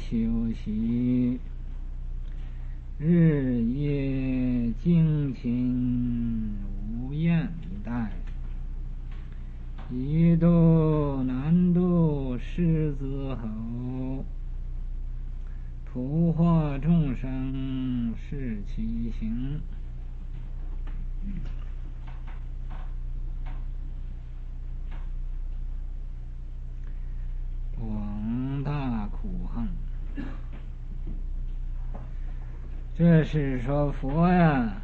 修习，日夜精勤无厌怠，一度难度狮子吼，图化众生是其行。广大苦恨，这是说佛呀，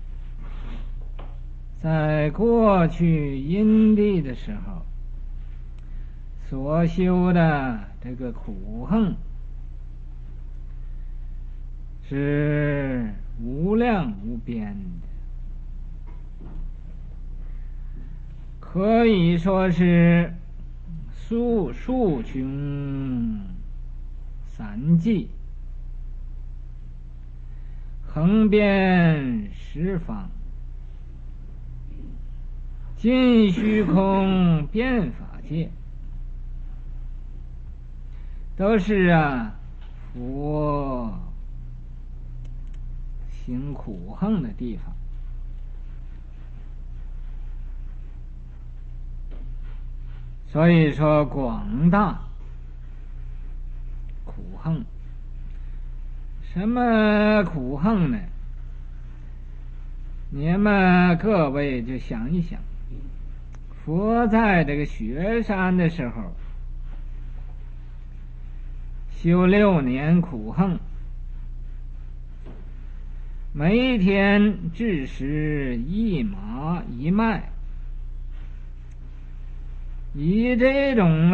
在过去因地的时候所修的这个苦恨是无量无边的，可以说是数穷散际，横遍十方，尽虚空遍法界，都是佛行苦恨的地方。所以说广大苦恨，什么苦恨呢？你们各位就想一想，佛在这个雪山的时候修6年苦恨，每一天至食1麻1麦，以这种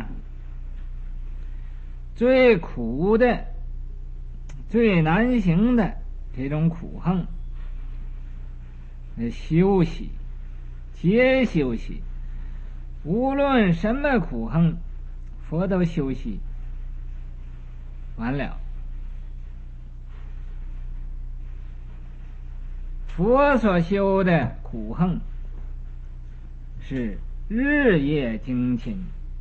最苦的最难行的这种苦恨休息，皆休息，无论什么苦恨佛都休息完了。佛所修的苦恨是日夜精勤，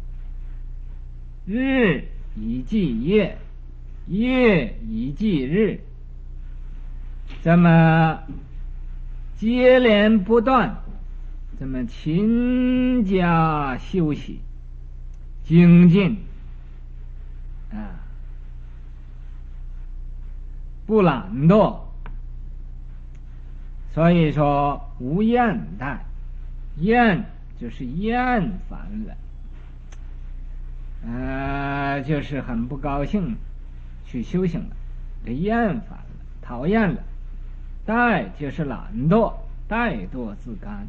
日以继夜，夜以继日，这么接连不断，这么勤加修习精进不懒惰。所以说无厌怠，厌就是厌烦了，就是很不高兴去修行了，这厌烦了，讨厌了。怠就是懒惰，怠惰自甘。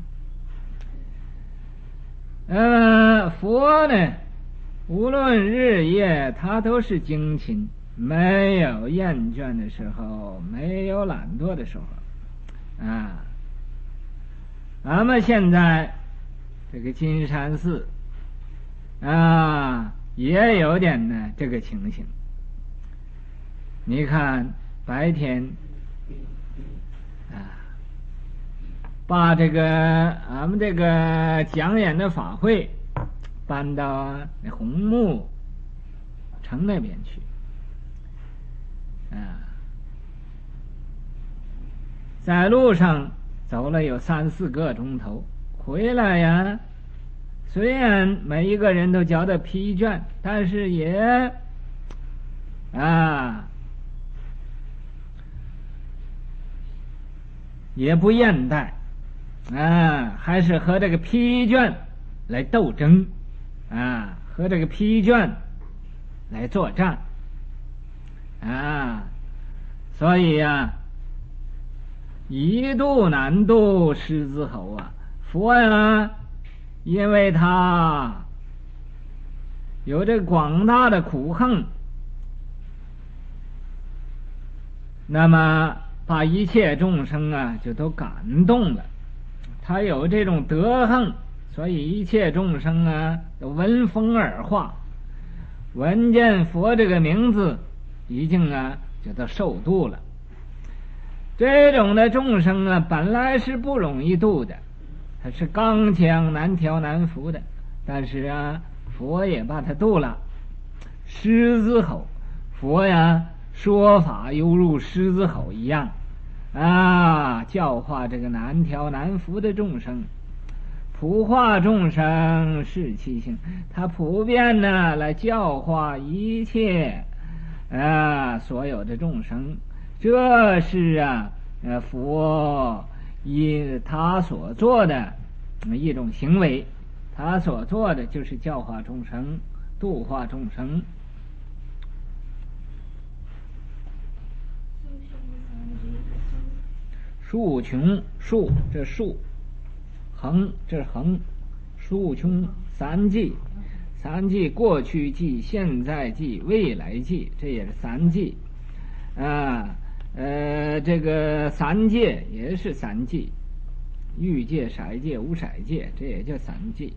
佛呢，无论日夜他都是精勤，没有厌倦的时候，没有懒惰的时候。咱们现在这个金山寺也有点这个情形。你看白天把这个俺们这个讲演的法会搬到红木城那边去在路上走了有3、4个钟头，回来呀，虽然每一个人都觉得疲倦，但是也不厌怠还是和这个疲倦来斗争和这个疲倦来作战所以一度难度狮子吼佛因为他有这广大的苦恨，那么把一切众生就都感动了。他有这种德行，所以一切众生都闻风而化，闻见佛这个名字已经就都受度了。这种的众生本来是不容易度的，他是刚强难调难服的，但是佛也把他度了。狮子吼， 佛呀说法犹如狮子吼一样教化这个难调难服的众生，普化众生是其性，他普遍呢来教化一切所有的众生，这是佛以他所做的一种行为，他所做的就是教化众生，度化众生。数穷数，这数恒，这是恒，数穷三际，三际过去际、现在际、未来际，这也是三际这个三界也是三际，欲界、色界、无色界，这也叫三际。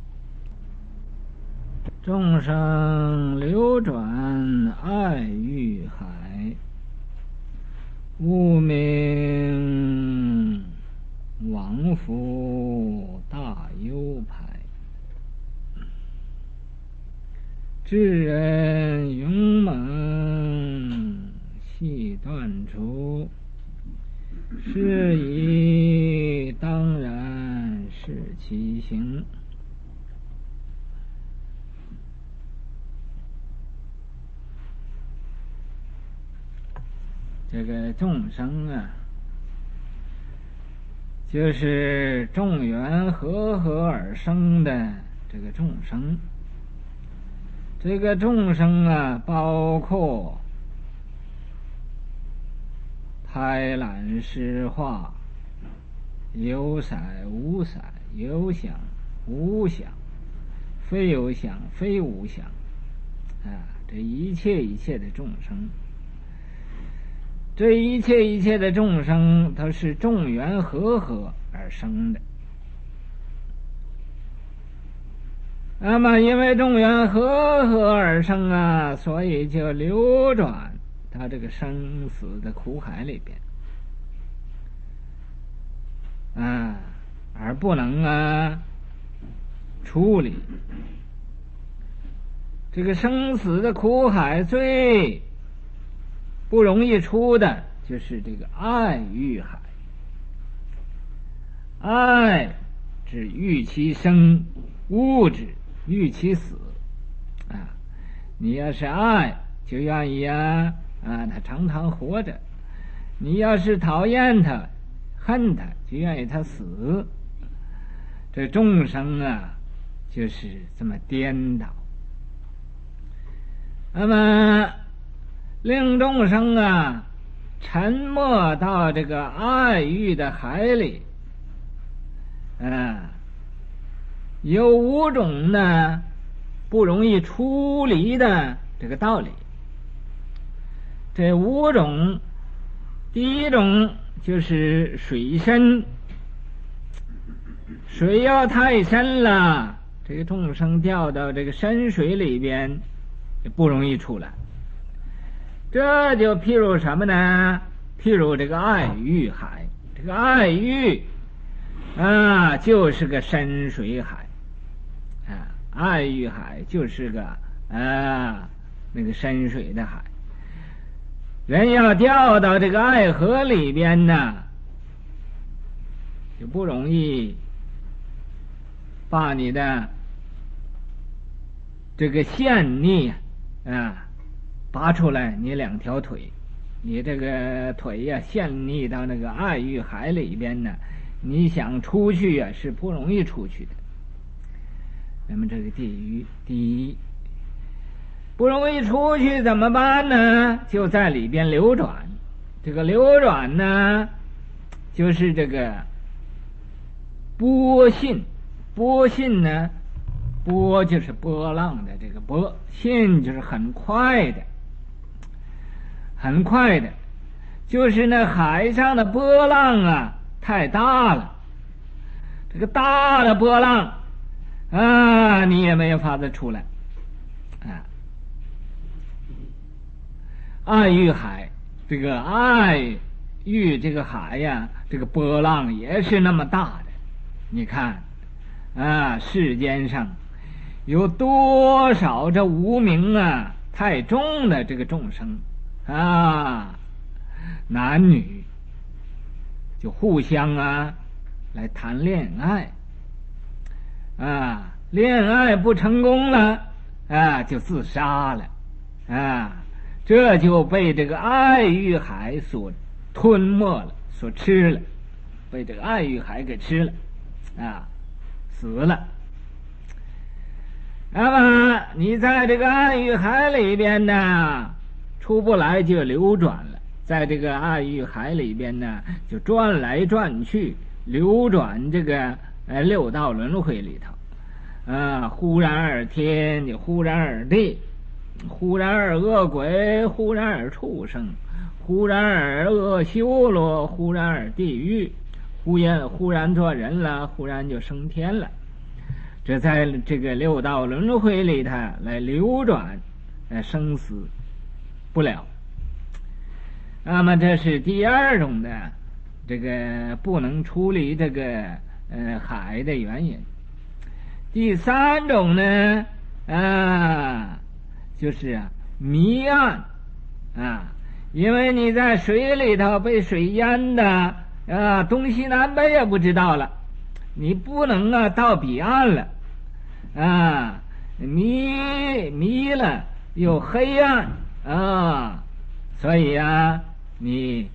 众生流转爱欲海，无名往复大忧排，智人勇猛细断除，是以当然是其行。这个众生就是众缘和合而生的这个众生。这个众生包括贪婪失化，有色无色，有想无想，非有想非无想这一切的众生，这一切的众生，它是众缘和合而生的。那么因为众缘和合而生所以就流转他这个生死的苦海里边而不能处理。这个生死的苦海最不容易出的就是这个爱欲海。爱指欲其生，恶指欲其死你要是爱就愿意他常常活着，你要是讨厌他恨他就愿意他死。这众生就是这么颠倒。那么令众生沉没到这个爱欲的海里有5种呢不容易出离的这个道理。这5种，第一种就是水深，水要太深了，这个众生掉到这个深水里边也不容易出来。这就譬如什么呢？譬如这个爱欲海，这个爱欲就是个深水海爱欲海就是个那个深水的海。人要掉到这个爱河里边呢，就不容易把你的这个线腻拔出来，你2条腿，你这个腿陷腻到那个爱欲海里边呢，你想出去是不容易出去的。那么这个第一不容易出去怎么办呢？就在里边流转。这个流转呢就是这个波信。波信呢，波就是波浪的这个波，信就是很快的，很快的，就是那海上的波浪太大了。这个大的波浪你也没有法子出来爱欲海，这个爱欲这个海这个波浪也是那么大的。你看世间上有多少这无明太重的这个众生男女就互相来谈恋爱恋爱不成功了就自杀了这就被这个爱欲海所吞没了，所吃了，被这个爱欲海给吃了死了。那么你在这个爱欲海里边呢，出不来就流转了，在这个爱欲海里边呢，就转来转去，流转这个六道轮回里头忽然而天，就忽然而地，忽然而恶鬼，忽然而畜生，忽然而恶修罗，忽然而地狱，忽然做人了，忽然就升天了。这在这个六道轮回里头来流转生死不了。那么这是第二种的这个不能出离这个海的原因。第三种呢就是迷暗因为你在水里头被水淹的东西南北也不知道了，你不能到彼岸了迷了又黑暗所以你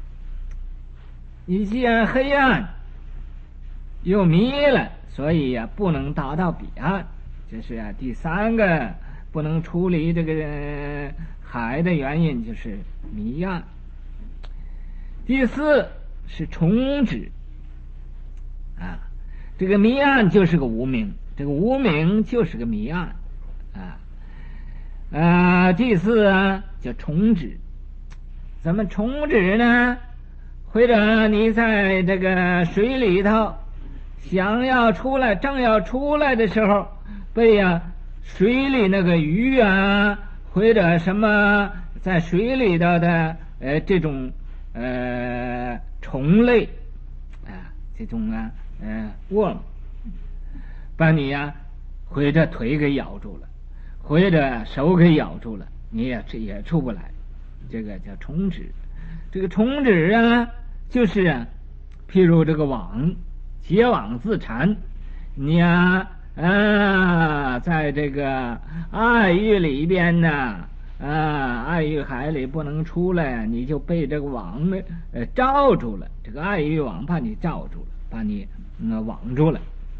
既然黑暗又迷了，所以不能达到彼岸。这是第三个不能处理这个海的原因，就是迷暗。第四是重止这个迷暗就是个无明，这个无明就是个迷暗第四叫重止。怎么重止呢？或者你在这个水里头想要出来，正要出来的时候，被水里那个鱼或者什么在水里头的这种虫类这种worm把你或者腿给咬住了，或者手给咬住了，你也出不来，这个叫重止。这个重止就是譬如这个网，结网自缠，你在这个爱欲里边呢爱欲海里不能出来，你就被这个网罩住了，这个爱欲网把你罩住了，把你网住了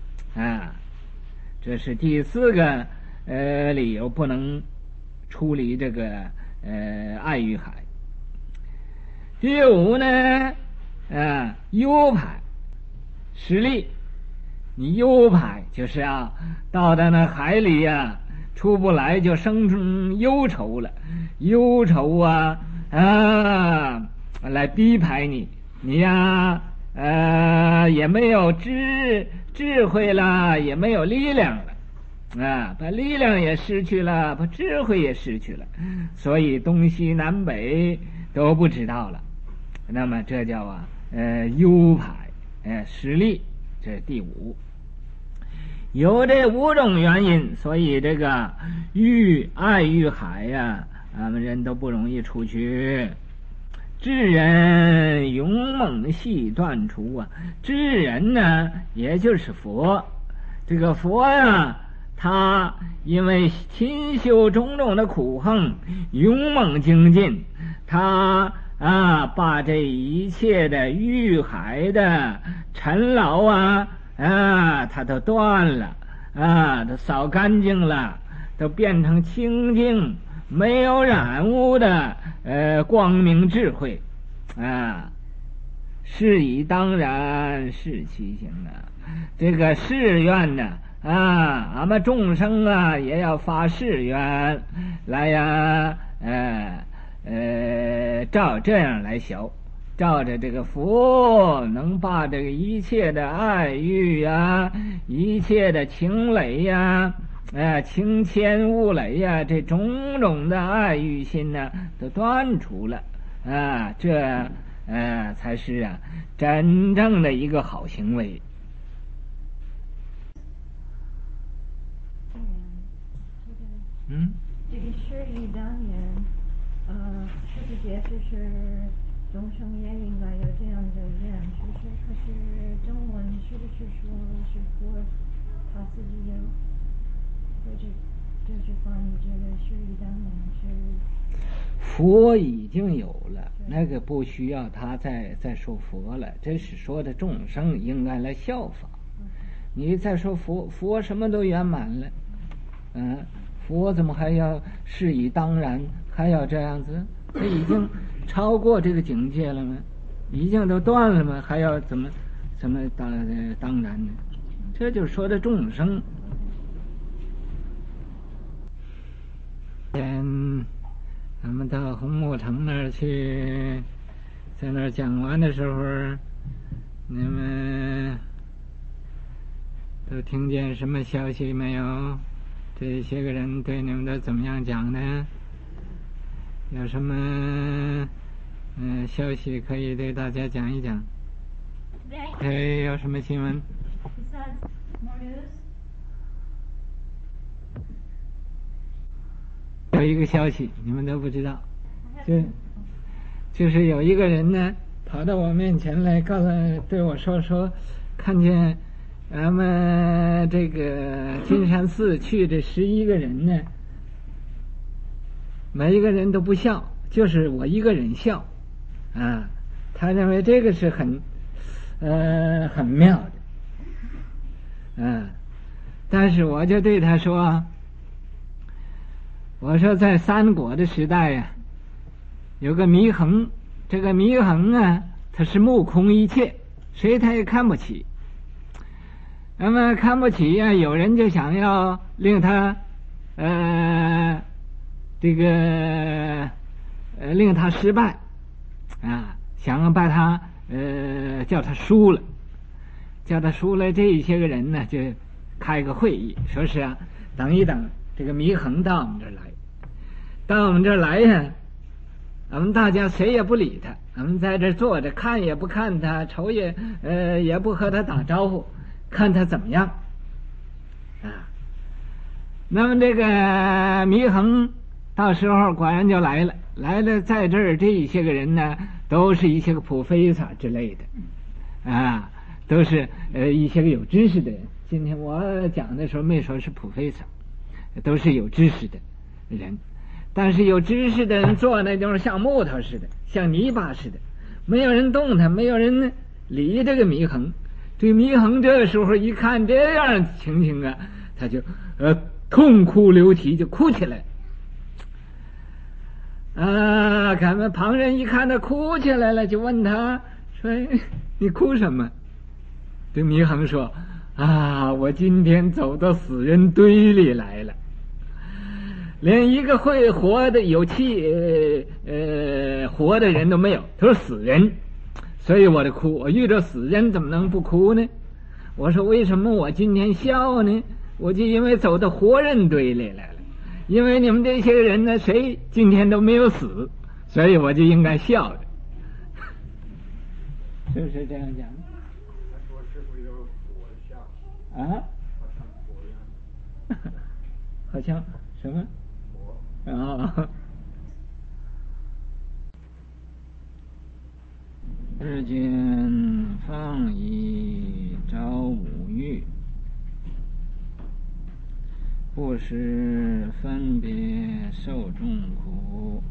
这是第四个理由不能出离这个爱欲海。第五呢忧排实力，你忧排就是到了那海里出不来，就生出忧愁了，忧愁来逼排你也没有智慧了，也没有力量了把力量也失去了，把智慧也失去了，所以东西南北都不知道了。那么这叫忧排实力，这是第五。有这五种原因，所以这个爱欲海俺们人都不容易出去。智人勇猛系断除智人呢也就是佛。这个佛他因为勤修种种的苦行，勇猛精进，他把这一切的欲海的尘劳他都断了都扫干净了，都变成清净没有染污的光明智慧是以当然是其行这个誓愿呢俺们众生也要发誓愿来照这样来修，照着这个佛能把这个一切的爱欲一切的情累情牵物累这种种的爱欲心都断除了这才是真正的一个好行为。 这个是一单元世界就是众生也应该有这样的人，是不是？可是中文是不是说是佛他自己有，这句话你觉得是一般吗？是佛已经有了，那个不需要他再说佛了，这是说的众生应该来效法。你再说佛什么都圆满了，佛怎么还要事以当然，还要这样子？他已经超过这个境界了吗？已经都断了吗？还要怎么当然呢？这就说的众生。咱们到红木城那儿去，在那儿讲完的时候，你们都听见什么消息没有？这些个人对你们都怎么样讲呢？有什么消息可以对大家讲一讲？有什么新闻？有一个消息你们都不知道，就是有一个人呢跑到我面前来，对我说看见咱们这个金山寺去的11个人呢，每一个人都不笑，就是我一个人笑啊。他认为这个是很妙的，但是我就对他说，我说在三国的时代呀，有个祢衡，这个祢衡啊，他是目空一切，谁他也看不起。那么看不起呀，有人就想要令他令他失败啊，想要把他叫他输了，这一些个人呢就开个会议，说是啊，等一等，这个祢衡到我们这儿来呀，我们大家谁也不理他，我们在这坐着，看也不看他，瞅也不和他打招呼，看他怎么样啊。那么这个祢衡到时候果然就来了，在这儿这一些个人呢，都是一些个普菲萨之类的啊，都是一些个有知识的人。今天我讲的时候没说是普菲萨，都是有知识的人，但是有知识的人坐那地方像木头似的，像泥巴似的，没有人动他，没有人理这个祢衡。这祢衡这个时候一看这样情形啊，他就痛哭流涕，就哭起来啊。咱们旁人一看他哭起来了，就问他说：“你哭什么？”这祢衡说：“啊，我今天走到死人堆里来了，连一个会活的有气活的人都没有，都是死人，所以我的哭。我遇到死人怎么能不哭呢？我说为什么我今天笑呢？我就因为走到活人堆里来了，因为你们这些人呢，谁今天都没有死，所以我就应该笑着。是不是这样讲？啊？好像什么？啊？日君放逸朝五欲，不识分别受众苦，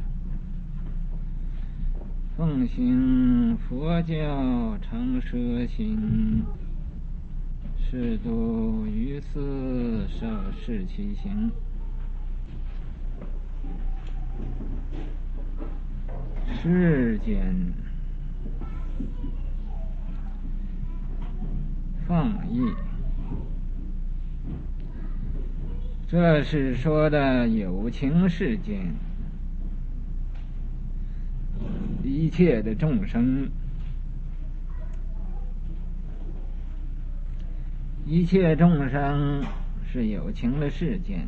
奉行佛教常摄心，是度于斯受是其行。世间放逸，这是说的有情世间，一切的众生，一切众生是有情的世间，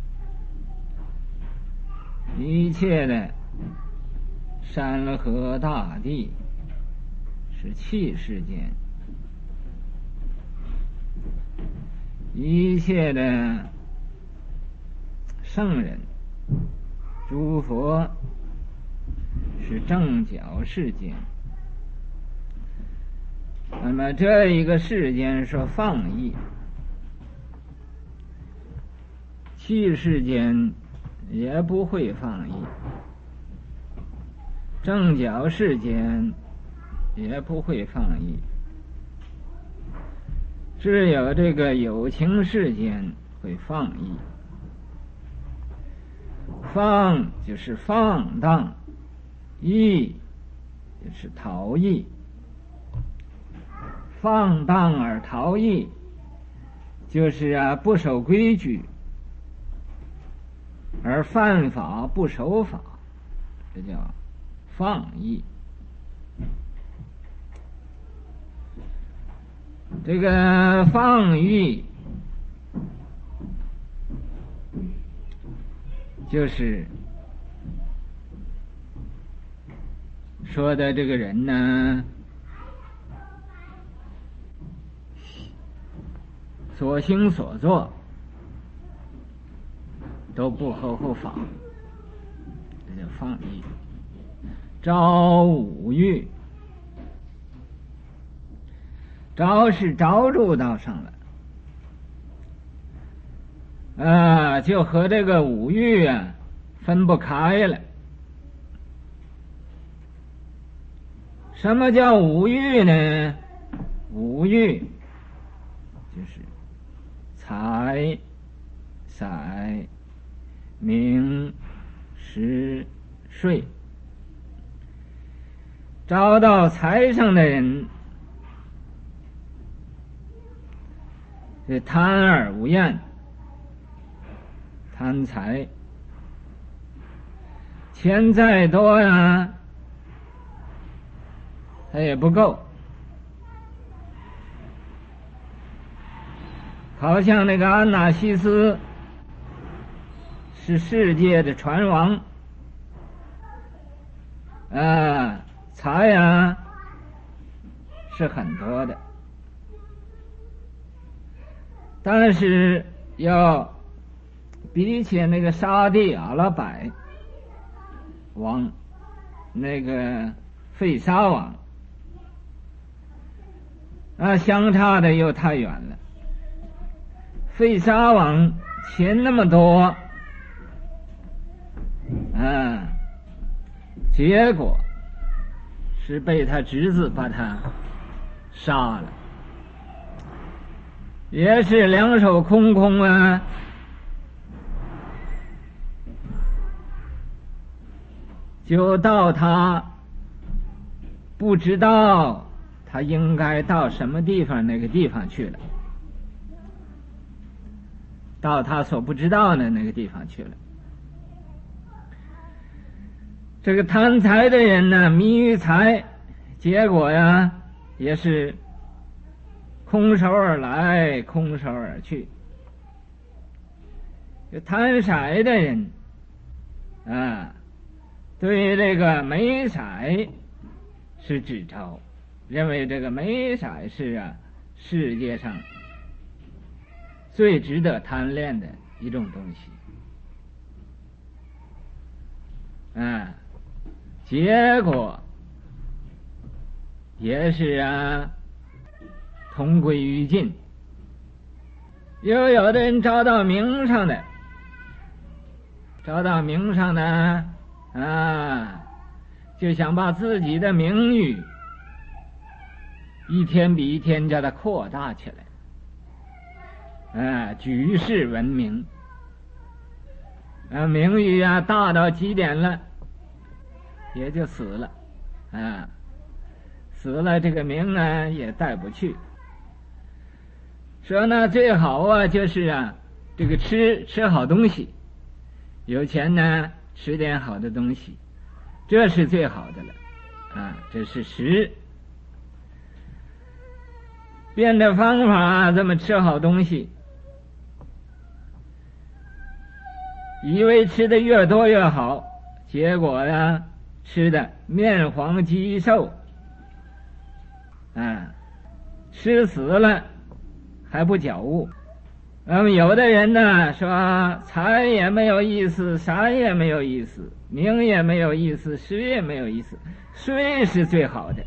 一切的山河大地是气世间，一切的圣人诸佛是正角世间。那么这一个世间说放逸，器世间也不会放逸，正角世间也不会放逸，只有这个有情世间会放逸。放就是放荡，逸就是逃逸。放荡而逃逸，就是不守规矩，而犯法不守法，这叫放逸。这个放逸就是说的这个人呢，所行所做都不合乎法，这叫放逸。招五欲，招是招入道上了，就和这个五欲分不开了。什么叫五欲呢？五欲就是财、色、名、食、睡。招到财上的人，是贪而无厌，贪财，钱再多它也不够。好像那个安纳西斯是世界的船王，财是很多的，但是要比起那个沙地阿拉伯王，那个费沙王相差的又太远了。费沙王钱那么多，结果是被他侄子把他杀了，也是两手空空就到他不知道他应该到什么地方那个地方去了，到他所不知道的那个地方去了。这个贪财的人呢，迷于财，结果也是空手而来，空手而去。这贪色的人对于这个美色是执着，认为这个美色是世界上最值得贪恋的一种东西。结果也是同归于尽。有的人找到名上的，就想把自己的名誉一天比一天叫它扩大起来，举世闻名，名誉大到极点了，也就死了，死了这个名也带不去。说呢，最好就是这个吃好东西，有钱呢吃点好的东西，这是最好的了，这是食。变着方法这么吃好东西，以为吃的越多越好，结果吃的面黄肌瘦，吃死了还不觉悟， 那么有的人呢说财也没有意思，啥也没有意思，名也没有意思，实也没有意思，睡是最好的。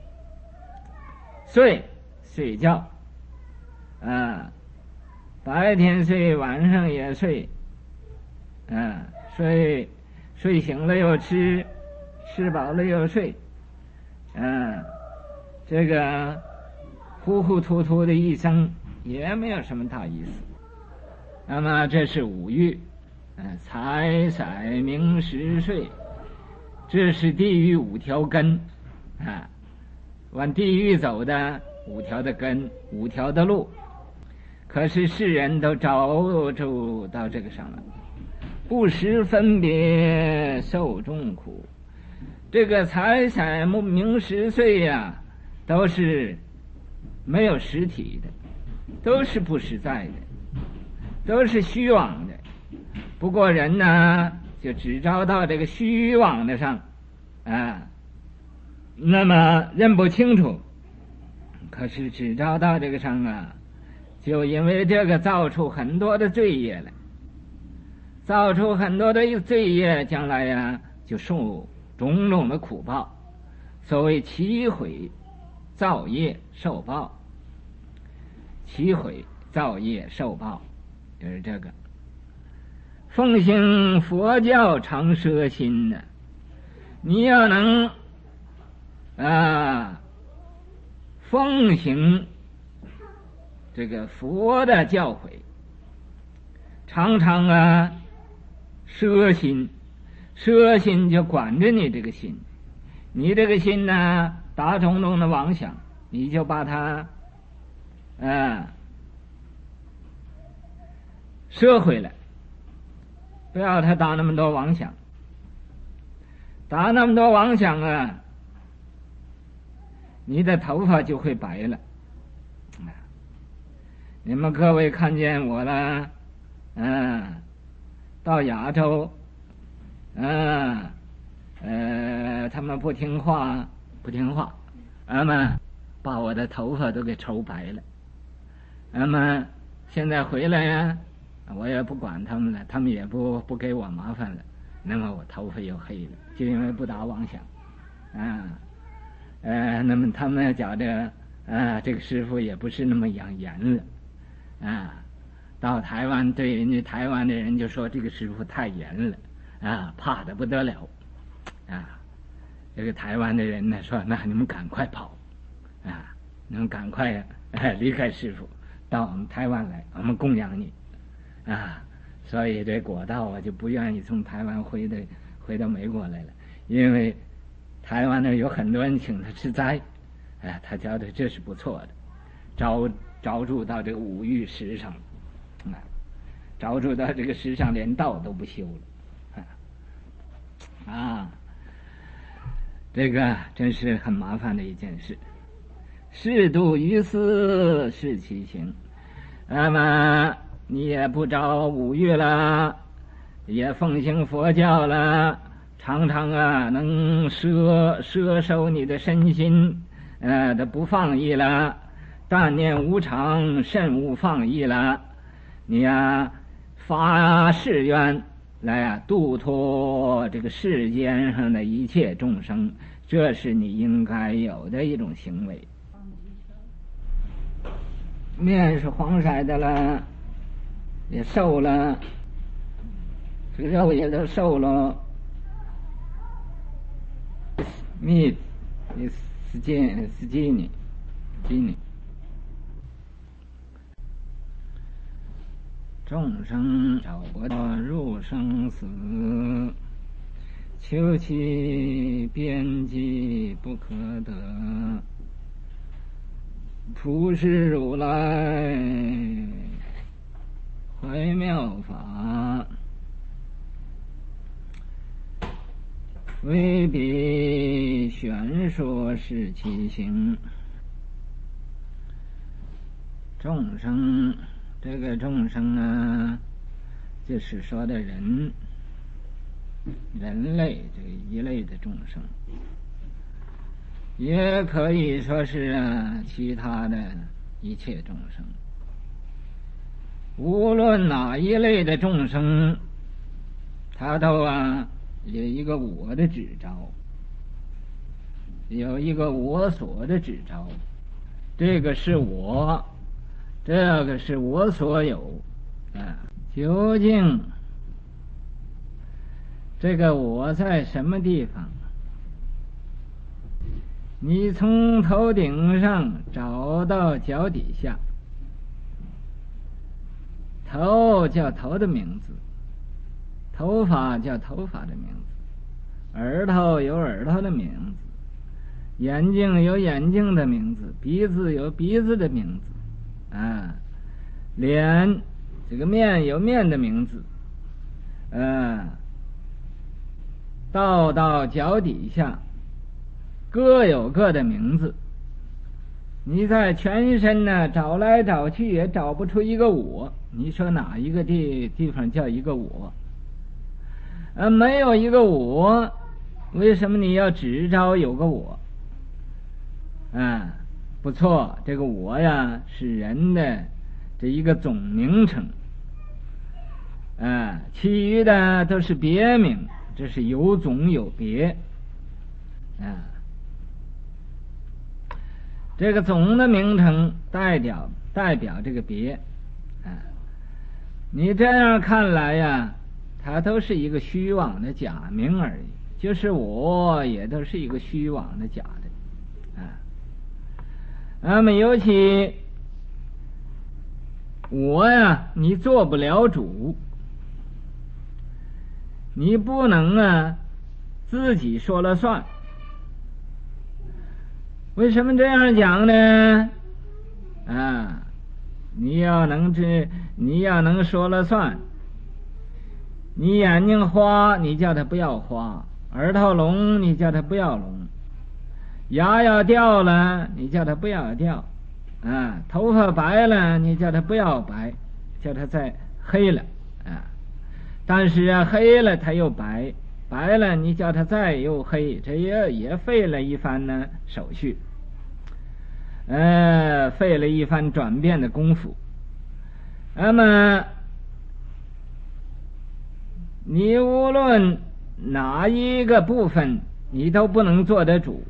睡觉啊，白天睡，晚上也睡啊，睡醒了又吃，吃饱了又睡啊，这个糊糊涂涂的一生也没有什么大意思。那么这是五欲，财色名食睡，这是地狱五条根啊，往地狱走的五条的根，五条的路。可是世人都着住到这个上了，不识分别受众苦。这个财色名食睡呀，都是没有实体的，都是不实在的，都是虚妄的。不过人呢，就只着到这个虚妄的上啊，那么认不清楚。可是只着到这个上啊，就因为这个造出很多的罪业来，造出很多的罪业，将来呀就受种种的苦报。所谓起毁造业受报，起毁造业受报，就是这个。奉行佛教常摄心呢，你要能奉行这个佛的教诲，常常摄心，摄心就管着你这个心，你这个心呢打种种的妄想，你就把它摄回来，不要他打那么多妄想，打那么多妄想啊，你的头发就会白了。你们各位看见我了，到亚洲，他们不听话，把我的头发都给抽白了。那么现在回来呀，我也不管他们了，他们也不给我麻烦了，那么我头发又黑了，就因为不打妄想。那么他们觉得这个师父也不是那么养严了。到台湾，对人家台湾的人就说这个师父太严了，怕得不得了。这个台湾的人呢说，那你们赶快跑，你们赶快离开师父，到我们台湾来，我们供养你。所以这果道我就不愿意从台湾回到美国来了，因为台湾那有很多人请他吃斋，他觉得这是不错的，着住到这个五欲识上，着住到这个识上，连道都不修了，这个真是很麻烦的一件事。适度于斯是其行，那么你也不着五欲了，也奉行佛教了，常常能摄受你的身心，的不放逸了，但念无常，甚勿放逸了。你发誓愿来度脱这个世间上的一切众生，这是你应该有的一种行为。面是黄色的了，也瘦了，这个肉也都瘦了。meat is skinny。众生找不到入生死，求其边际不可得。普世如来怀妙法，为彼玄说是其行。众生，这个众生就是说的人类这一类的众生，也可以说是其他的一切众生。 无论哪一类的众生，他都有一个我的执着，有一个我所的执着，这个是我，这个是我所有究竟这个我在什么地方？你从头顶上找到脚底下，头叫头的名字，头发叫头发的名字，耳朵有耳朵的名字，眼睛有眼睛的名字，鼻子有鼻子的名字脸这个面有面的名字到脚底下各有各的名字。你在全身呢找来找去也找不出一个我，你说哪一个地方叫一个我？没有一个我，为什么你要只找有个我？不错，这个我呀是人的这一个总名称其余的都是别名，这是有总有别这个总的名称代表这个别你这样看来呀，它都是一个虚妄的假名而已，就是我也都是一个虚妄的假的那么尤其我呀，你做不了主，你不能自己说了算。为什么这样讲呢？你要能说了算。你眼睛花，你叫他不要花；耳朵聋，你叫他不要聋；牙要掉了，你叫他不要掉；头发白了，你叫他不要白，叫他再黑了但是黑了他又白，白了你叫他再又黑，这也费了一番手续费了一番转变的功夫。那么你无论哪一个部分你都不能做得主，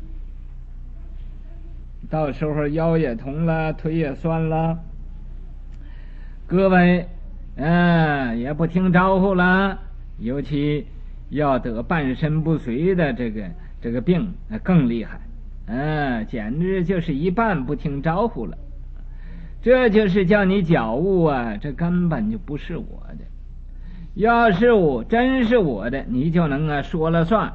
到时候腰也痛了，腿也酸了，各位也不听招呼了，尤其要得半身不遂的这个病更厉害简直就是一半不听招呼了。这就是叫你觉悟这根本就不是我的。要是真是我的，你就能说了算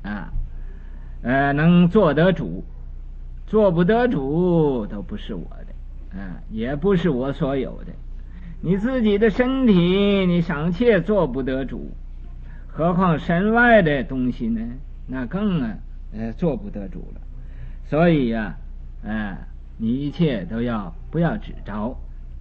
能做得主，做不得主都不是我的也不是我所有的。你自己的身体你尚且做不得主，何况身外的东西呢？那更做不得主了。所以你一切都不要只着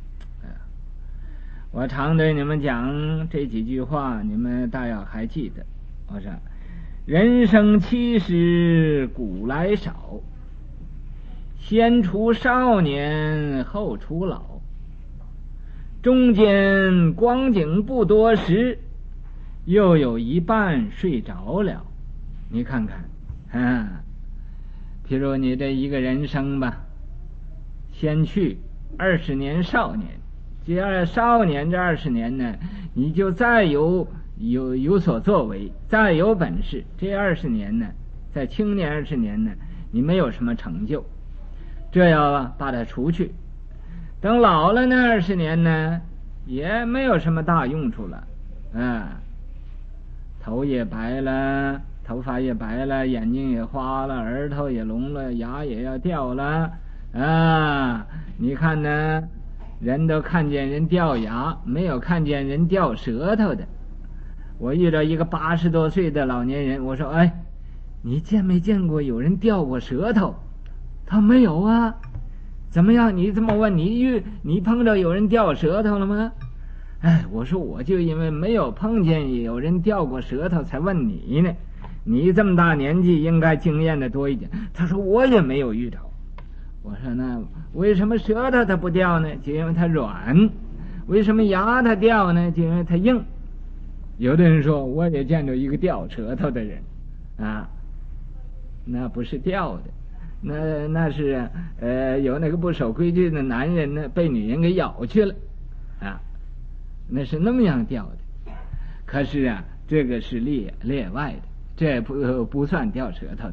我常对你们讲这几句话，你们大要还记得。我说人生70古来少，先除少年后除老，中间光景不多时，又有一半睡着了。你看看譬如你这一个人生吧，先去20年少年，少年这20年呢，你就再有所作为，再有本事，这20年呢，在青年20年呢，你没有什么成就，这要把它除去。等老了那20年呢，也没有什么大用处了头也白了，头发也白了，眼睛也花了，耳朵也聋了，牙也要掉了你看呢，人都看见人掉牙，没有看见人掉舌头的。我遇到一个80多岁的老年人，我说你见没见过有人掉过舌头？他没有啊。怎么样？你这么问，你碰到有人掉舌头了吗？我说我就因为没有碰见有人掉过舌头才问你呢，你这么大年纪应该经验的多一点。他说我也没有遇着。我说那为什么舌头它不掉呢？就因为它软。 为什么牙它掉呢？就因为它硬。有的人说，我也见着一个掉舌头的人啊，那不是掉的，那是有那个不守规矩的男人呢，被女人给咬去了啊，那是那么样掉的。可是啊，这个是例外的，这不算掉舌头的。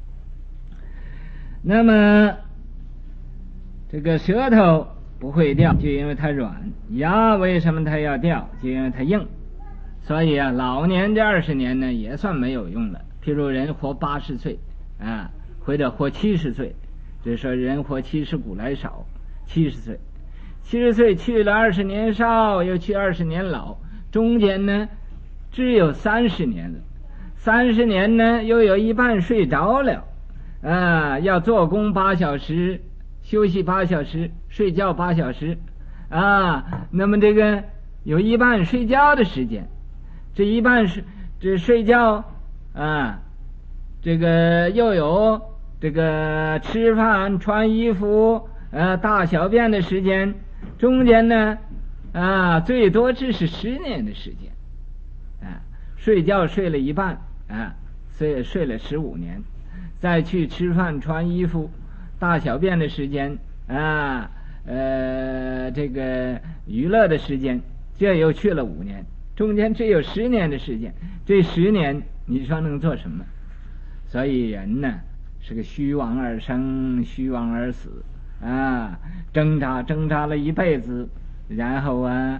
那么这个舌头不会掉，就因为它软；牙为什么它要掉？就因为它硬。所以啊，老年这20年呢，也算没有用了。譬如人活80岁啊，或者活70岁，就是说人活70古来少，70岁，70岁去了20年少，又去20年老，中间呢只有30年了。30年呢，又有一半睡着了啊，要做工8小时，休息8小时，睡觉8小时啊，那么这个有一半睡觉的时间。这一半是这睡觉啊，这个又有这个吃饭、穿衣服、大小便的时间，中间呢啊，最多只是10年的时间啊，睡觉睡了一半啊，所以睡了15年，再去吃饭、穿衣服、大小便的时间啊，这个娱乐的时间，这又去了5年。中间只有10年的时间，这10年你说能做什么？所以人呢是个虚妄而生，虚妄而死啊，挣扎了一辈子，然后啊，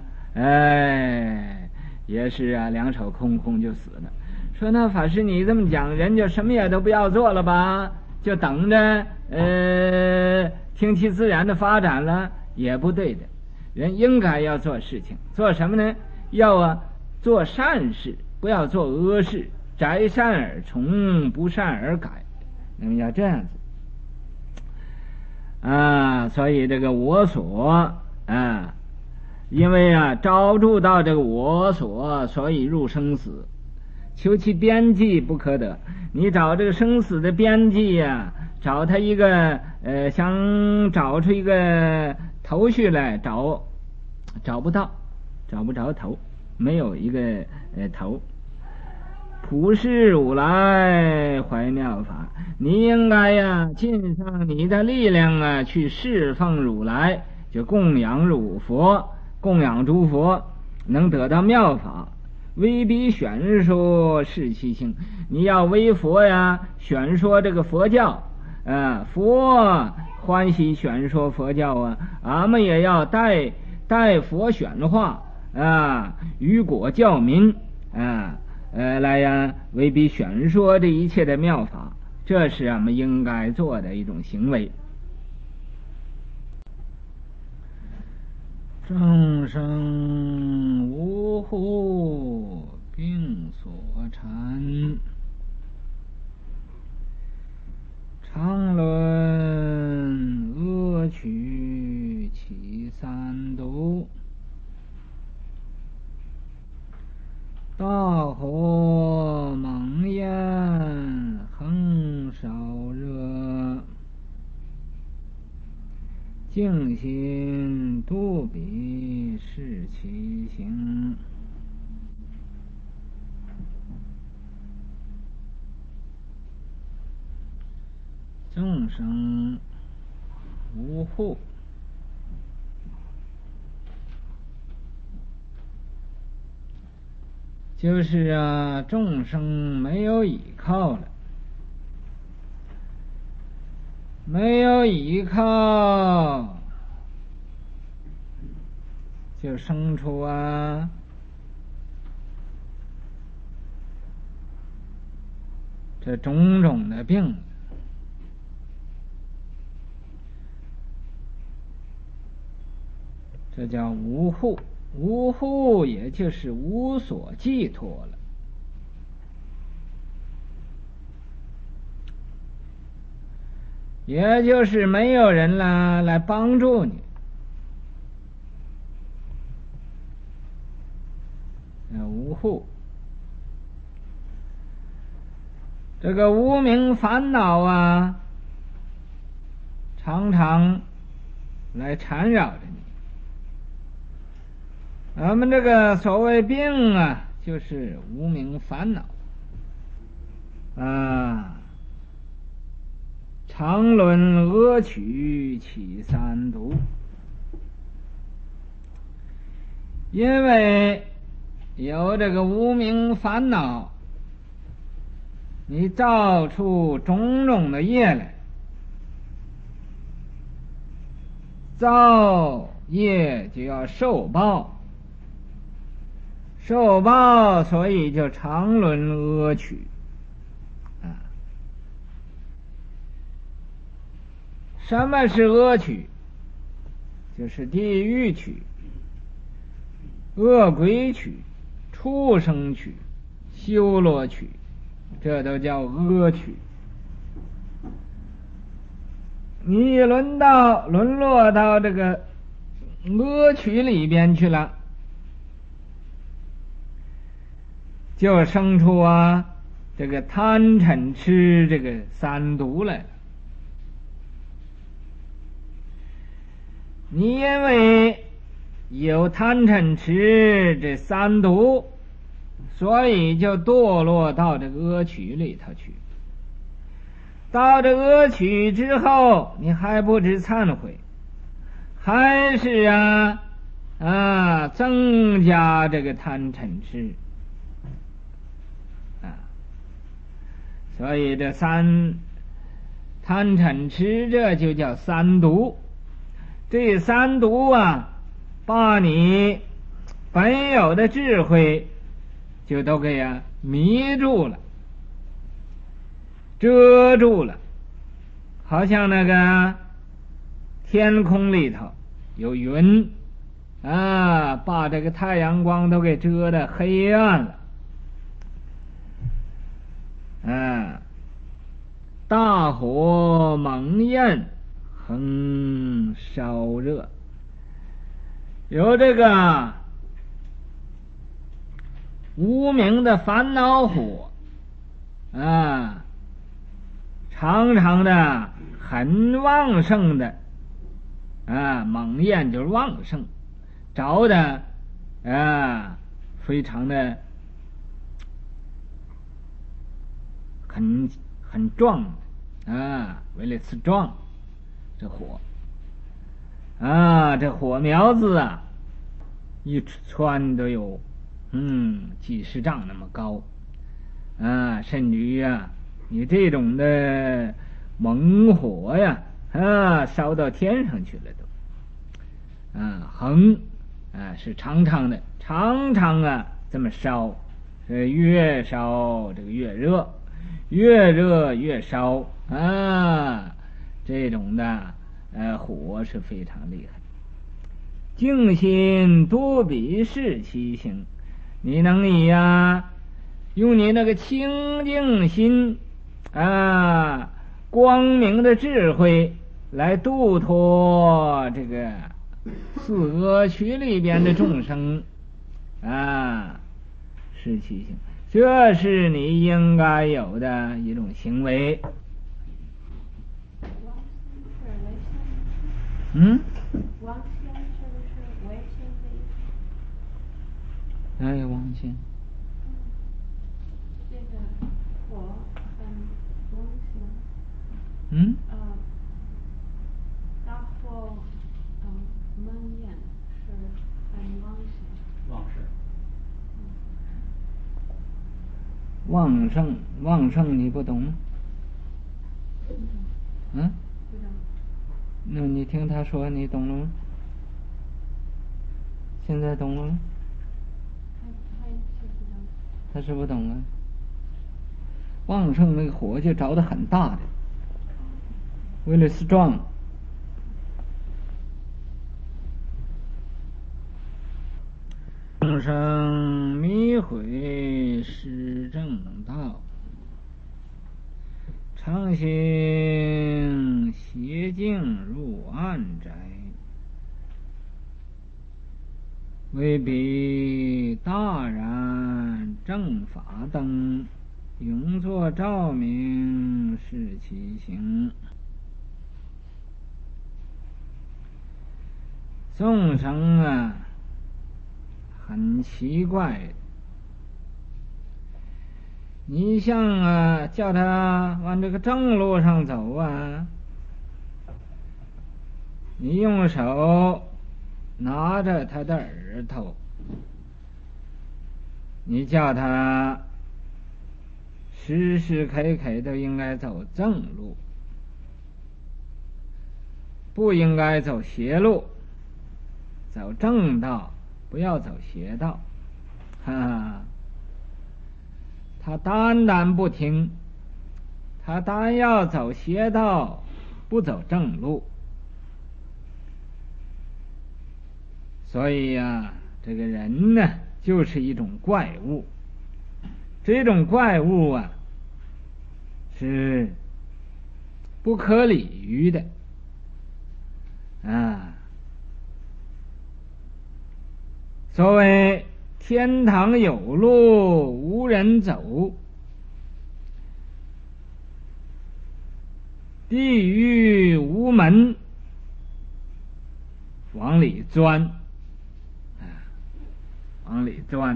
也是啊，两手空空就死了。说那法师你这么讲，人就什么也都不要做了吧，就等着听其自然的发展了，也不对的。人应该要做事情，做什么呢？要做善事，不要做恶事，摘善而从，不善而改。那么要这样子啊，所以这个我所啊，因为啊招住到这个我所，所以入生死，求其边际不可得。你找这个生死的边际呀，找他一个想找出一个头绪来，找不到，找不着头，没有一个头。普世如来怀妙法，你应该呀尽上你的力量啊，去侍奉如来，就供养如佛，供养诸佛，能得到妙法。威逼宣说是其性，你要为佛呀宣说这个佛教佛欢喜宣说佛教啊，俺们也要代佛宣化于国教民来呀威逼宣说这一切的妙法，这是俺们应该做的一种行为。众生无护病所缠，常论恶趣其三毒，大火猛焰横烧热，静心度彼是其行。众生无护，就是众生没有依靠了，没有依靠，就生出这种种的病。这叫无护，无护也就是无所寄托了。也就是没有人来帮助你，无护。这个无明烦恼常常来缠绕着你， 咱们这个所谓病啊，就是无明烦恼啊。常轮恶趣起三毒，因为有这个无明烦恼，你造出种种的业来，造业就要受报，受报所以就常轮恶趣啊。什么是恶趣？就是地狱趣、恶鬼趣、畜生趣、修罗趣，这都叫恶趣。你沦落到这个恶趣里边去了，就生出这个贪嗔痴这个三毒来了。你因为有贪嗔痴这三毒，所以就堕落到这个恶趣里头去。到这恶趣之后，你还不知忏悔，还是增加这个贪嗔痴啊。所以这贪嗔痴这就叫三毒。这三毒把你本有的智慧就都给迷住了，遮住了，好像那个天空里头有云把这个太阳光都给遮得黑暗了。大火猛焰恒烧热，有这个无明的烦恼火常常的很旺盛的猛焰就是旺盛，着的非常的很壮为了刺壮这火这火苗子一窜都有几十丈那么高甚至于你这种的猛火烧到天上去了都恒是常常的，常常这么烧，越烧这个越热，越热越烧这种的火是非常厉害。净心多比是其行，你能以用你那个清净心光明的智慧来度脱这个四恶趣里边的众生是其行，这是你应该有的一种行为。 王仙是不是违心的意思？王仙。 这个火很旺盛。大火猛焰是很旺盛。 旺盛你不懂吗？ 不懂。 那你听他说你懂了吗？现在懂了吗？他是不懂旺盛那个火就着得很大的，为了strong。众生迷毁失正道，常行邪径入暗宅，未必大然正法灯，永作照明是其行。众生很奇怪。你像叫他往这个正路上走啊，你用手拿着他的耳朵，你叫他时时刻刻都应该走正路，不应该走邪路，走正道，不要走邪道。他单不听，他单要走邪道，不走正路。所以这个人呢，就是一种怪物。这种怪物是不可理喻的所谓天堂有路无人走，地狱无门往里钻，往里钻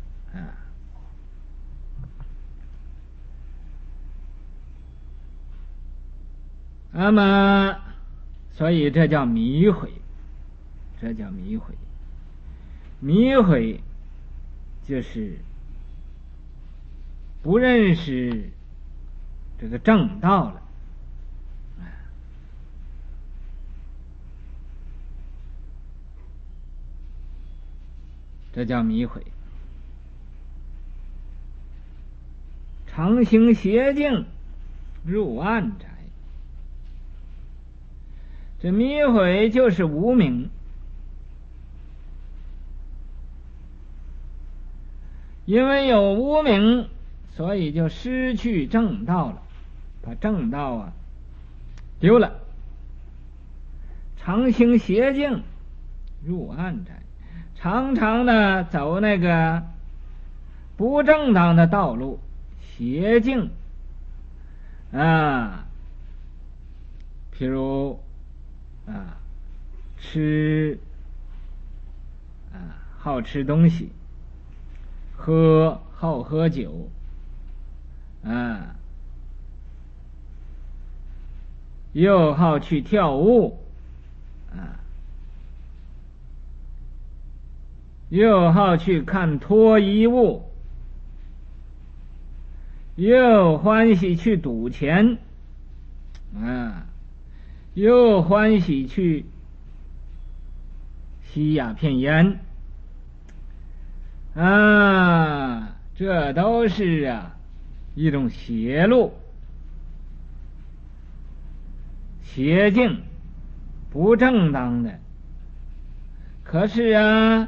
那么所以这叫迷毁，这叫迷毁。迷毁就是不认识这个正道了，这叫迷毁。常行邪径，入暗宅。这迷毁就是无明，因为有无明，所以就失去正道了，把正道丢了。常行邪径，入暗宅，常常的走那个不正当的道路，邪径譬如好吃东西，好喝酒又好去跳舞又好去看脱衣舞，又欢喜去赌钱又欢喜去吸鸦片烟这都是一种邪路，邪径，不正当的。可是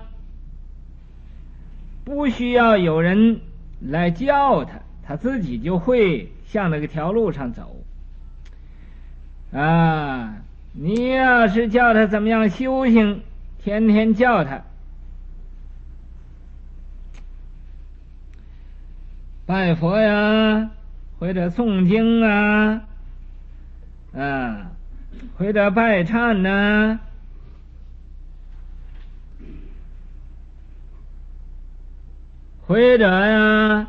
不需要有人来教他，他自己就会向那个条路上走你要是叫他怎么样修行，天天叫他拜佛呀，或者诵经或者拜忏或者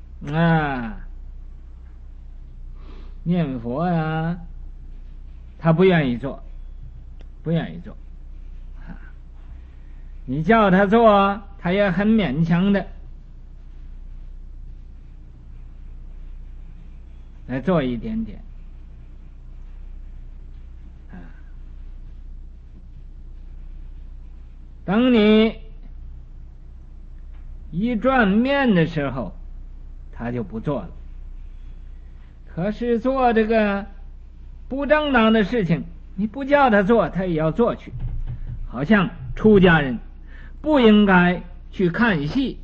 念佛他不愿意做，不愿意做你叫他做，他也很勉强的来做一点点等你一转面的时候，他就不做了。可是做这个不正当的事情，你不叫他做，他也要做去。好像出家人不应该去看戏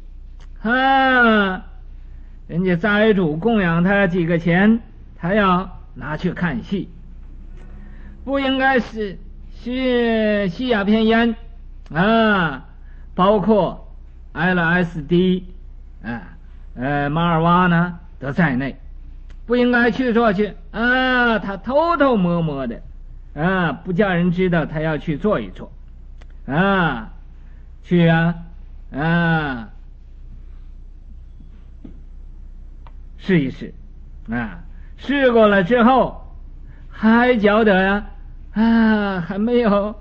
人家斋主供养他几个钱，他要拿去看戏，不应该是吸鸦片烟包括 LSD 马尔瓦纳都在内，不应该去做去他偷偷摸摸的不叫人知道，他要去做一做去试一试试过了之后还觉得还没有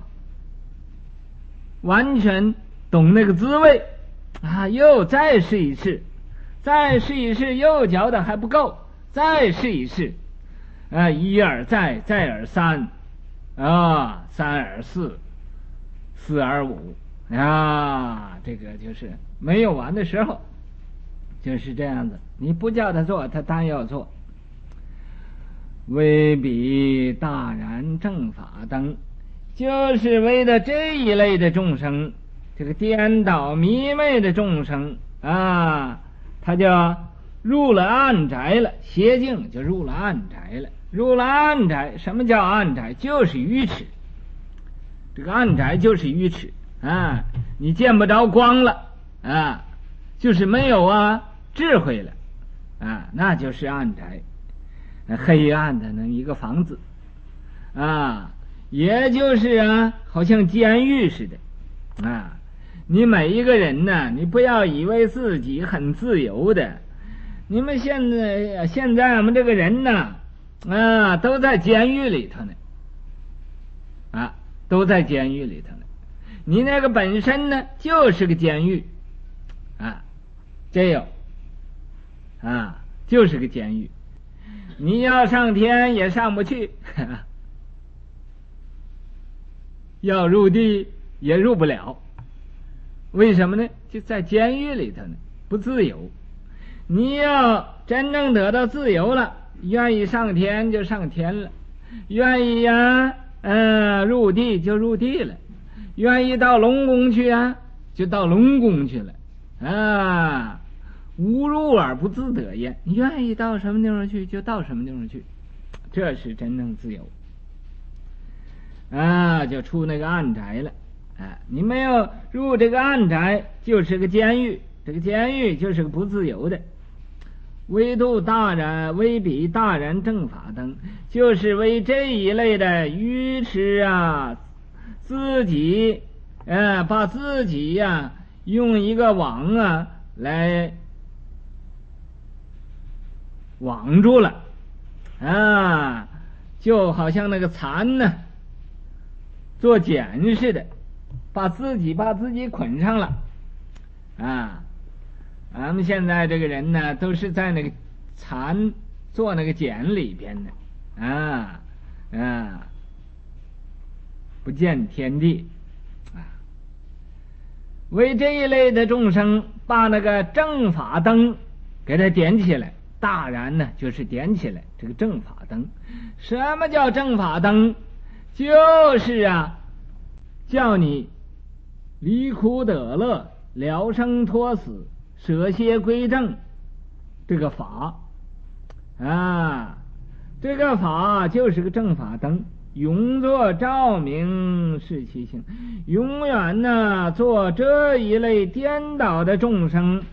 完全懂那个滋味又再试一试，再试一试，又觉得还不够，再试一试一而再，再而三三而四，四而五这个就是没有完的时候，就是这样子。你不叫他做，他单要做。为彼大然正法等，就是为了这一类的众生，这个颠倒迷昧的众生他就入了暗宅了，邪境就入了暗宅了。入了暗宅，什么叫暗宅？就是愚痴。这个暗宅就是愚痴你见不着光了就是没有智慧了那就是暗宅，黑暗的那一个房子也就是好像监狱似的你每一个人呢，你不要以为自己很自由的，你们现在我们这个人呢都在监狱里头呢都在监狱里头呢。你那个本身呢就是个监狱这有就是个监狱，你要上天也上不去要入地也入不了。为什么呢？就在监狱里头呢，不自由。你要真正得到自由了，愿意上天就上天了，愿意入地就入地了，愿意到龙宫去就到龙宫去了无入而不自得也。你愿意到什么地方去就到什么地方去，这是真正自由就出那个暗宅了你没有入这个暗宅就是个监狱，这个监狱就是个不自由的。为度大然，为彼大然正法等，就是为这一类的愚痴自己把自己用一个网来网住了就好像那个蚕呢做茧似的，把自己捆上了咱们现在这个人呢都是在那个蚕做那个茧里边的不见天地为这一类的众生把那个正法灯给它点起来。大然呢就是点起来这个正法灯。什么叫正法灯？就是叫你离苦得乐，了生脱死，舍邪归正，这个法这个法就是个正法灯，永作照明是其性，永远做这一类颠倒的众生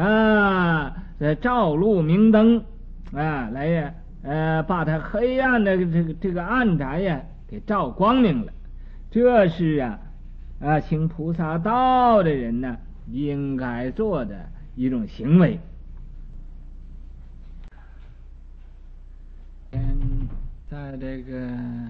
照路明灯来把它黑暗的这个暗宅给照光明了。这是行菩萨道的人呢应该做的一种行为。在这个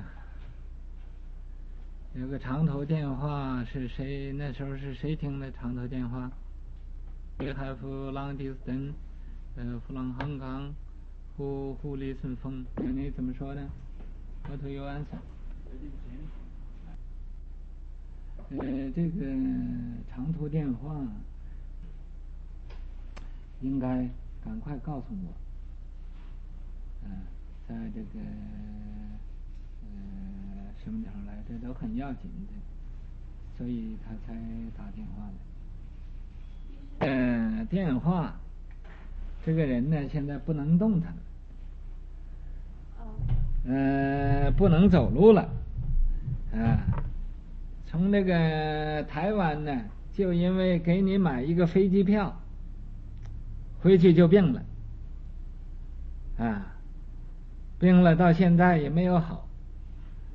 有个长头电话，是谁？那时候是谁听的长头电话？We have long distance from Hong Kong who listen phone。你怎么说的？ What do you answer？ 这个长途电话应该赶快告诉我。在这个什么地方来，这都很要紧的，所以他才打电话来。电话，这个人呢现在不能动弹了，不能走路了，从这个台湾呢，就因为给你买一个飞机票，回去就病了，病了到现在也没有好，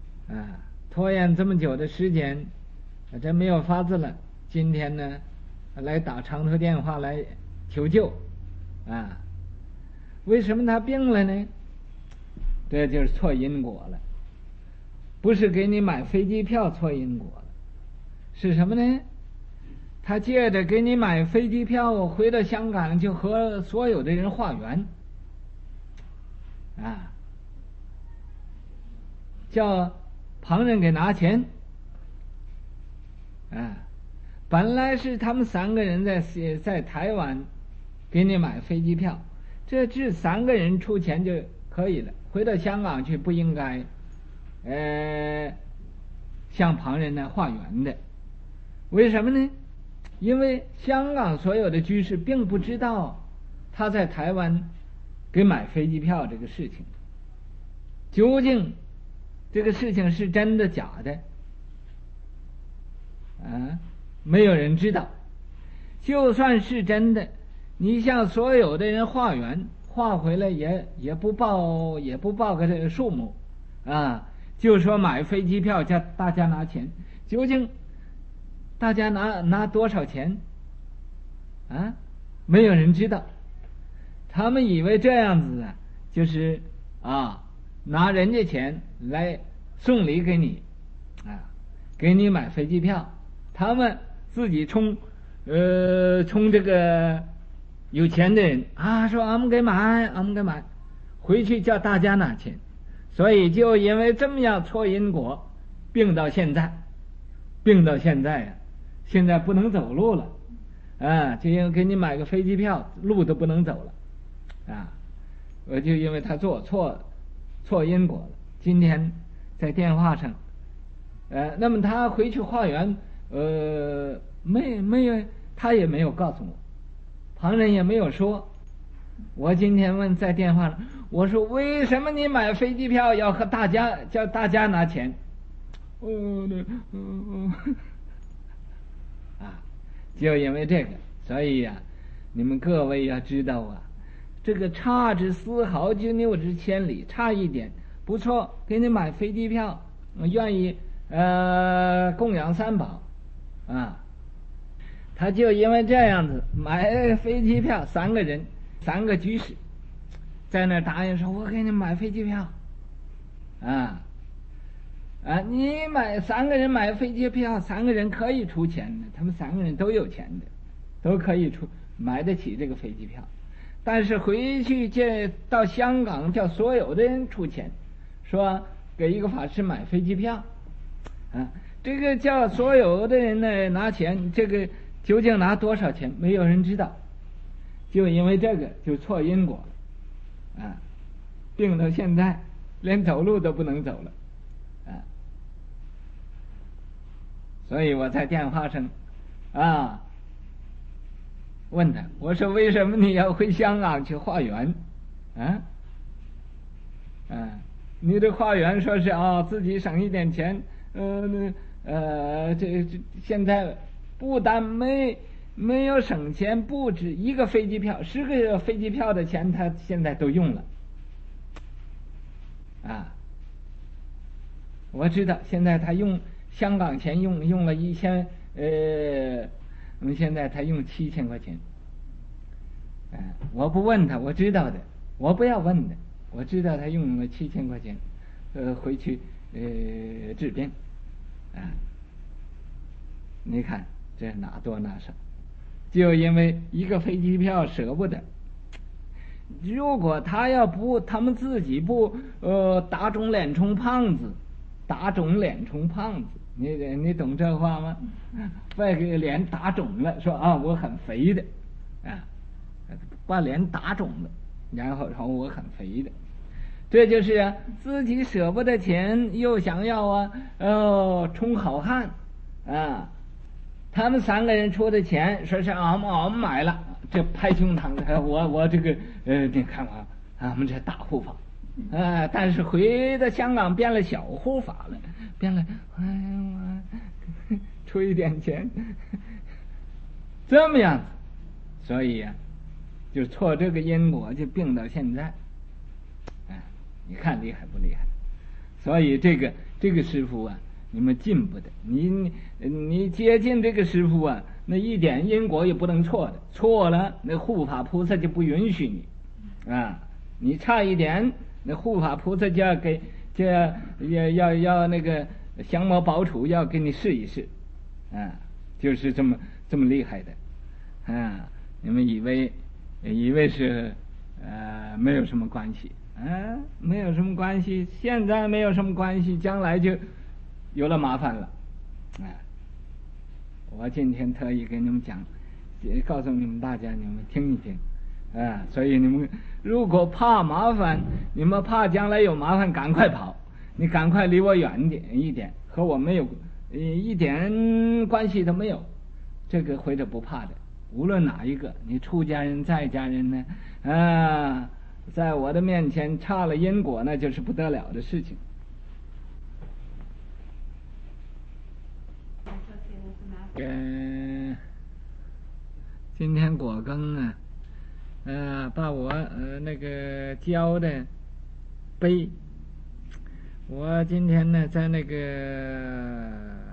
拖延这么久的时间，真没有法子了。今天呢， 来打长途电话来求救啊。为什么他病了呢？这就是错因果了，不是给你买飞机票错因果了，是什么呢？他借着给你买飞机票回到香港，就和所有的人化缘啊，叫旁人给拿钱啊。本来是他们3个人在台湾给你买飞机票，这3个人出钱就可以了，回到香港去不应该向旁人呢化缘的。为什么呢？因为香港所有的居士并不知道他在台湾给买飞机票这个事情，究竟这个事情是真的假的啊？没有人知道。就算是真的，你向所有的人化缘，化回来也不报个这个数目啊，就说买飞机票叫大家拿钱，究竟大家拿多少钱啊？没有人知道。他们以为这样子啊，就是拿人家钱来送礼给你啊，给你买飞机票，他们自己充这个有钱的人啊，说俺们给买，回去叫大家拿钱。所以就因为这么样错因果，病到现在啊，现在不能走路了啊，就因为给你买个飞机票，路都不能走了啊。我就因为他做错因果了。今天在电话上那么他回去化缘没有，他也没有告诉我，旁人也没有说。我今天问在电话上，我说为什么你买飞机票要和叫大家拿钱？就因为这个，所以呀，你们各位要知道啊，这个差之丝毫就谬之千里，差一点不错，给你买飞机票，愿意供养3宝啊。他就因为这样子买飞机票，3个人3个居士在那答应说，我给你买飞机票你3个人买飞机票，3个人可以出钱的，他们3个人都有钱的，都可以买得起这个飞机票。但是回去到香港叫所有的人出钱，说给一个法师买飞机票这个叫所有的人呢拿钱，这个究竟拿多少钱没有人知道，就因为这个就错因果了病到现在连走路都不能走了所以我在电话上问他，我说为什么你要回香港去化缘你的化缘说是自己省一点钱这现在不但没有省钱，不止一个飞机票，10个飞机票的钱他现在都用了我知道现在他用香港钱用了1000现在他用7000块钱我不问他，我知道的，我不要问的，我知道他用了7000块钱回去治病你看这哪多哪少，就因为一个飞机票舍不得。如果他们自己不打肿脸充胖子，你懂这话吗？把个脸打肿了，说我很肥的把脸打肿了，然后说我很肥的，这就是自己舍不得钱，又想要充好汉他们3个人出的钱，说是俺们买了，这拍胸膛的，我这个你看俺们这大护法但是回到香港变了小护法了，变了出一点钱这么样子，所以就错这个因果，就病到现在你看厉害不厉害？所以这个师父你们进不得，你接近这个师父那一点因果也不能错的，错了那护法菩萨就不允许你啊，你差一点，那护法菩萨就要给就要那个降魔保楚，要给你试一试啊，就是这么厉害的啊！你们以为是没有什么关系啊，没有什么关系，现在没有什么关系，将来就有了麻烦了啊！我今天特意给你们讲，也告诉你们大家，你们听一听啊！所以你们如果怕麻烦，你们怕将来有麻烦，赶快跑，你赶快离我远一点，和我没有一点关系都没有，这个回头不怕的。无论哪一个，你出家人在家人呢在我的面前差了因果，那就是不得了的事情。今天果羹把我那个教的杯，我今天呢在那个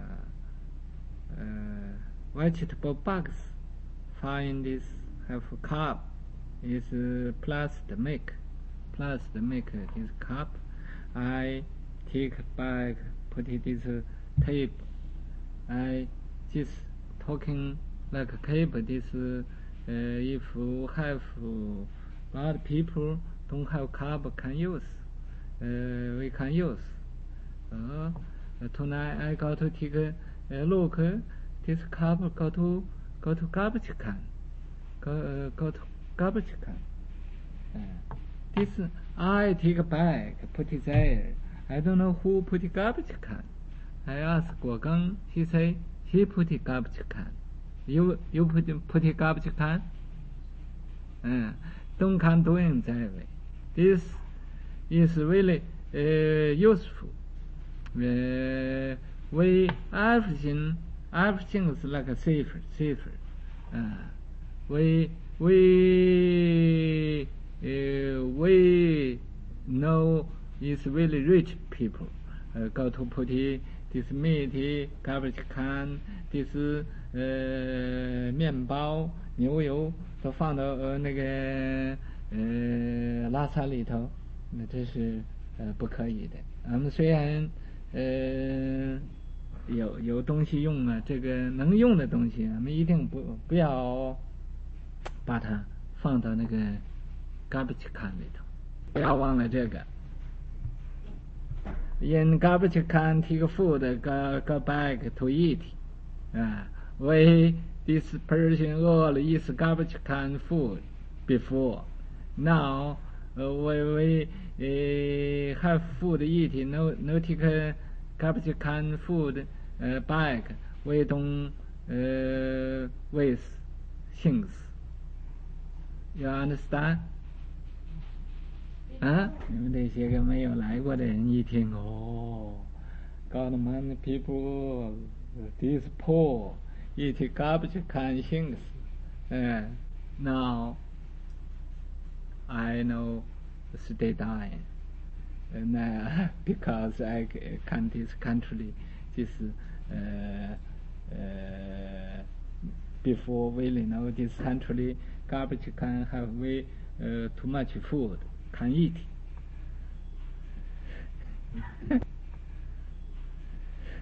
vegetable box find this have cup is plus the milk this cup. I take back, put it this tape. I just talking like a cable. This if have a lot of people don't have cup can use. We can use. Tonight I got to take a look. This cup go to garbage can. Go to garbage can. This I take back, put it there. I don't know who put it garbage can. I asked Guo Geng. He say he put it garbage can. You put it garbage can? Don't can doing that way. This is really useful. We everything is like a safer. We know is really rich people go to put this meat garbage can, this 面包牛油都放到那个拉萨里头，那这是不可以的。我们虽然有东西用啊，这个能用的东西，我们一定不要把它放到那个 garbage can 里头，不要忘了这个。In garbage can take food, go back to eat. This person all eats garbage can food before. Now we have food eating, no take garbage can food back. We don't waste things. You understand? 你们这些个没有来过的人一听God man people these poor eat garbage can things. Now I know they dying. Because I come this country this before we know this country garbage can have way too much food can eat.